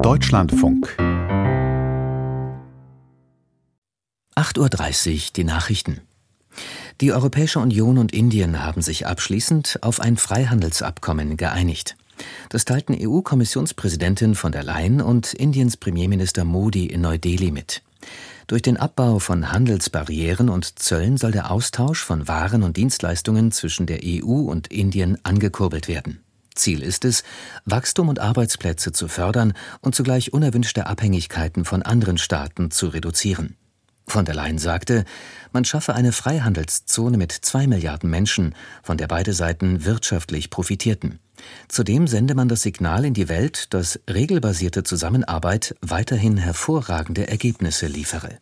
Deutschlandfunk 8:30 Uhr, die Nachrichten. Die Europäische Union und Indien haben sich abschließend auf ein Freihandelsabkommen geeinigt. Das teilten EU-Kommissionspräsidentin von der Leyen und Indiens Premierminister Modi in Neu-Delhi mit. Durch den Abbau von Handelsbarrieren und Zöllen soll der Austausch von Waren und Dienstleistungen zwischen der EU und Indien angekurbelt werden. Ziel ist es, Wachstum und Arbeitsplätze zu fördern und zugleich unerwünschte Abhängigkeiten von anderen Staaten zu reduzieren. Von der Leyen sagte, man schaffe eine Freihandelszone mit 2 Milliarden Menschen, von der beide Seiten wirtschaftlich profitierten. Zudem sende man das Signal in die Welt, dass regelbasierte Zusammenarbeit weiterhin hervorragende Ergebnisse liefere.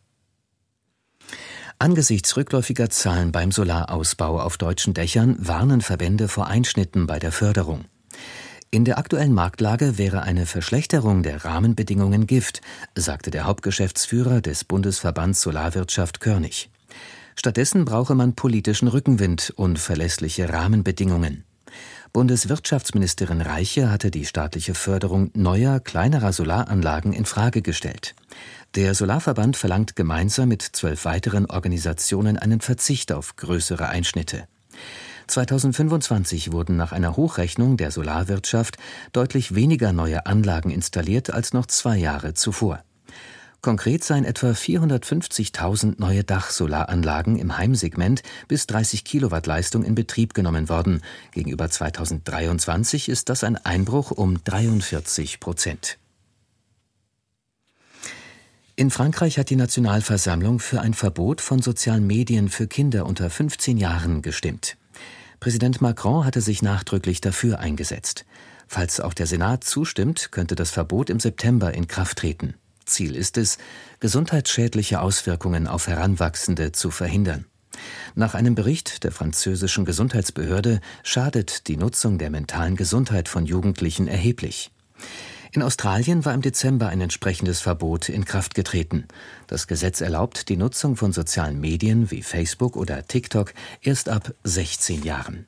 Angesichts rückläufiger Zahlen beim Solarausbau auf deutschen Dächern warnen Verbände vor Einschnitten bei der Förderung. In der aktuellen Marktlage wäre eine Verschlechterung der Rahmenbedingungen Gift, sagte der Hauptgeschäftsführer des Bundesverbands Solarwirtschaft Körnig. Stattdessen brauche man politischen Rückenwind und verlässliche Rahmenbedingungen. Bundeswirtschaftsministerin Reiche hatte die staatliche Förderung neuer, kleinerer Solaranlagen in Frage gestellt. Der Solarverband verlangt gemeinsam mit 12 weiteren Organisationen einen Verzicht auf größere Einschnitte. 2025 wurden nach einer Hochrechnung der Solarwirtschaft deutlich weniger neue Anlagen installiert als noch 2 Jahre zuvor. Konkret seien etwa 450.000 neue Dachsolaranlagen im Heimsegment bis 30 Kilowatt Leistung in Betrieb genommen worden. Gegenüber 2023 ist das ein Einbruch um 43%. In Frankreich hat die Nationalversammlung für ein Verbot von sozialen Medien für Kinder unter 15 Jahren gestimmt. Präsident Macron hatte sich nachdrücklich dafür eingesetzt. Falls auch der Senat zustimmt, könnte das Verbot im September in Kraft treten. Ziel ist es, gesundheitsschädliche Auswirkungen auf Heranwachsende zu verhindern. Nach einem Bericht der französischen Gesundheitsbehörde schadet die Nutzung der mentalen Gesundheit von Jugendlichen erheblich. In Australien war im Dezember ein entsprechendes Verbot in Kraft getreten. Das Gesetz erlaubt die Nutzung von sozialen Medien wie Facebook oder TikTok erst ab 16 Jahren.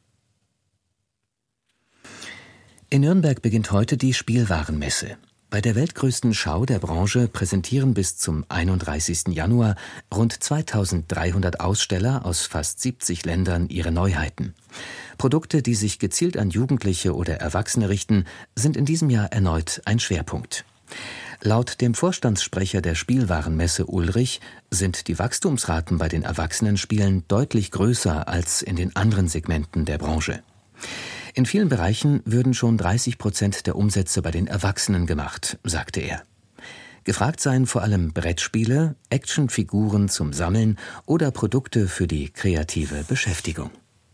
In Nürnberg beginnt heute die Spielwarenmesse. Bei der weltgrößten Schau der Branche präsentieren bis zum 31. Januar rund 2300 Aussteller aus fast 70 Ländern ihre Neuheiten. Produkte, die sich gezielt an Jugendliche oder Erwachsene richten, sind in diesem Jahr erneut ein Schwerpunkt. Laut dem Vorstandssprecher der Spielwarenmesse Ulrich sind die Wachstumsraten bei den Erwachsenenspielen deutlich größer als in den anderen Segmenten der Branche. In vielen Bereichen würden schon 30% der Umsätze bei den Erwachsenen gemacht, sagte er. Gefragt seien vor allem Brettspiele, Actionfiguren zum Sammeln oder Produkte für die kreative Beschäftigung.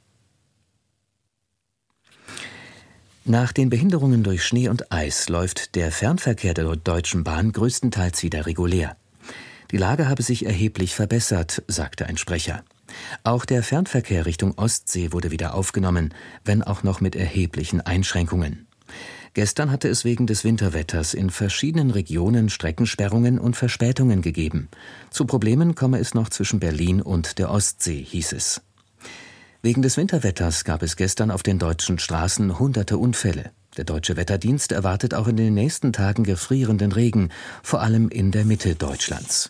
Nach den Behinderungen durch Schnee und Eis läuft der Fernverkehr der Deutschen Bahn größtenteils wieder regulär. Die Lage habe sich erheblich verbessert, sagte ein Sprecher. Auch der Fernverkehr Richtung Ostsee wurde wieder aufgenommen, wenn auch noch mit erheblichen Einschränkungen. Gestern hatte es wegen des Winterwetters in verschiedenen Regionen Streckensperrungen und Verspätungen gegeben. Zu Problemen komme es noch zwischen Berlin und der Ostsee, hieß es. Wegen des Winterwetters gab es gestern auf den deutschen Straßen hunderte Unfälle. Der Deutsche Wetterdienst erwartet auch in den nächsten Tagen gefrierenden Regen, vor allem in der Mitte Deutschlands.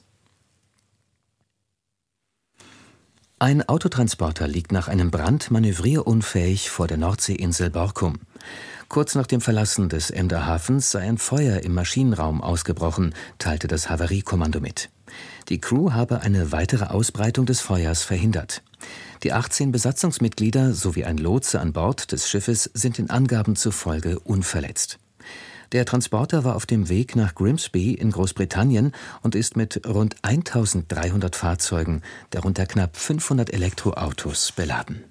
Ein Autotransporter liegt nach einem Brand manövrierunfähig vor der Nordseeinsel Borkum. Kurz nach dem Verlassen des Emder Hafens sei ein Feuer im Maschinenraum ausgebrochen, teilte das Havariekommando mit. Die Crew habe eine weitere Ausbreitung des Feuers verhindert. Die 18 Besatzungsmitglieder sowie ein Lotse an Bord des Schiffes sind den Angaben zufolge unverletzt. Der Transporter war auf dem Weg nach Grimsby in Großbritannien und ist mit rund 1300 Fahrzeugen, darunter knapp 500 Elektroautos, beladen.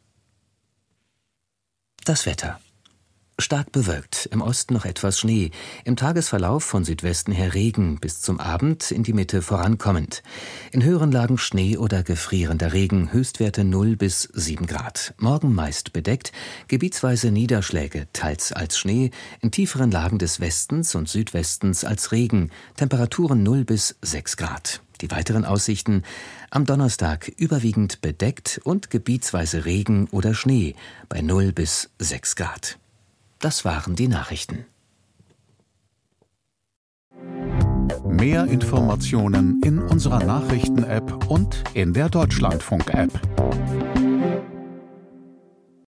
Das Wetter. Stark bewölkt, im Osten noch etwas Schnee, im Tagesverlauf von Südwesten her Regen, bis zum Abend in die Mitte vorankommend. In höheren Lagen Schnee oder gefrierender Regen, Höchstwerte 0 bis 7 Grad. Morgen meist bedeckt, gebietsweise Niederschläge, teils als Schnee, in tieferen Lagen des Westens und Südwestens als Regen, Temperaturen 0 bis 6 Grad. Die weiteren Aussichten: am Donnerstag überwiegend bedeckt und gebietsweise Regen oder Schnee bei 0 bis 6 Grad. Das waren die Nachrichten. Mehr Informationen in unserer Nachrichten-App und in der Deutschlandfunk-App.